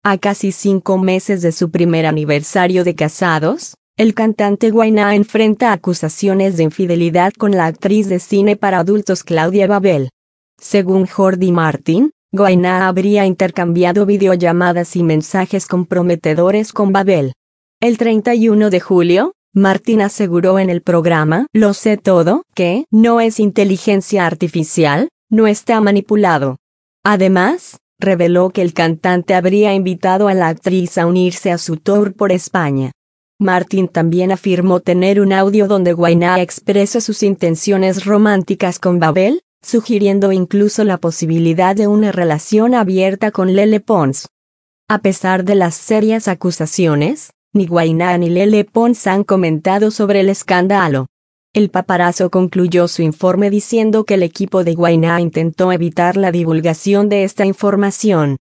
A casi 5 meses de su primer aniversario de casados, el cantante Guainá enfrenta acusaciones de infidelidad con la actriz de cine para adultos Claudia Babel. Según Jordi Martín, Guainá habría intercambiado videollamadas y mensajes comprometedores con Babel. El 31 de julio, Martín aseguró en el programa Lo sé todo que no es inteligencia artificial, no está manipulado. Además, reveló que el cantante habría invitado a la actriz a unirse a su tour por España. Martín también afirmó tener un audio donde Guainá expresa sus intenciones románticas con Babel, sugiriendo incluso la posibilidad de una relación abierta con Lele Pons. A pesar de las serias acusaciones, ni Guainá ni Lele Pons han comentado sobre el escándalo. El paparazzo concluyó su informe diciendo que el equipo de Guainá intentó evitar la divulgación de esta información.